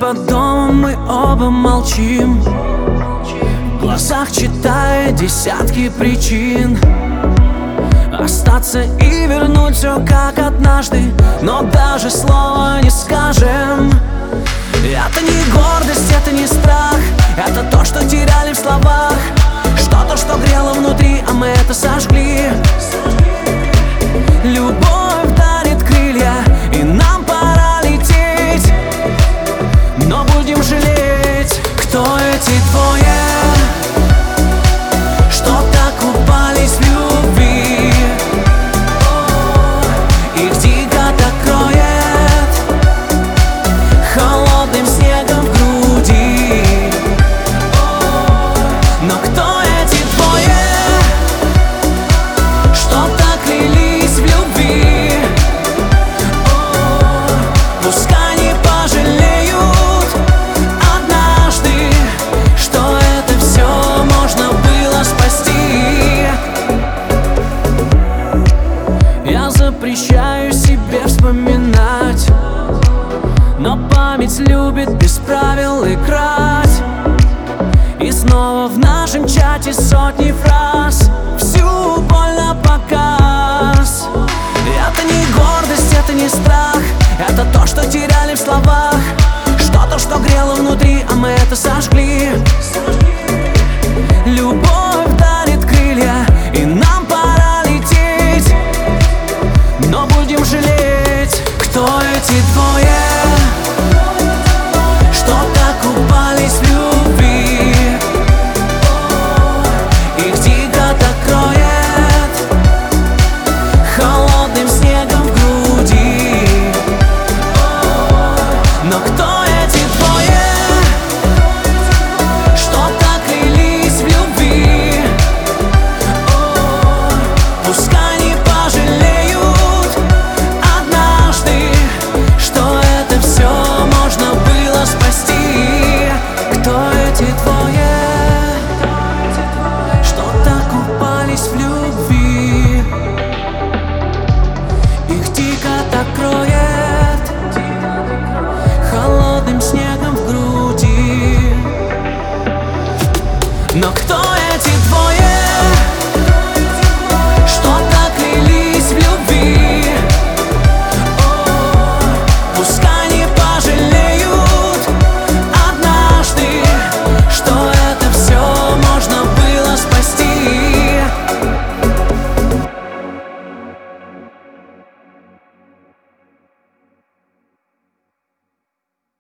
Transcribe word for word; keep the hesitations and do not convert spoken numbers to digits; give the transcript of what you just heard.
под домом мы оба молчим, в глазах читая десятки причин остаться и вернуть все как однажды, но даже слова не скажем. Это не гордость, это не страх, это то, что теряли в словах, что-то, что грело внутри, а мы это сожгли. Любовь дарит крылья, и нам пора лететь, но будем жалеть, кто эти двое, что так упались в любви. Их дико так кроет холодным снегом в груди. Но кто эти двое, что так клялись в любви? Пускай не пожалеют однажды, что это все можно было спасти. Я запрещаю себе вспоминать, но память любит без правил играть. И снова в нашем чате сотни фраз, всю боль на показ. Это не гордость, это не страх, это то, что теряли в словах, что-то, что грело внутри, а мы это сожгли.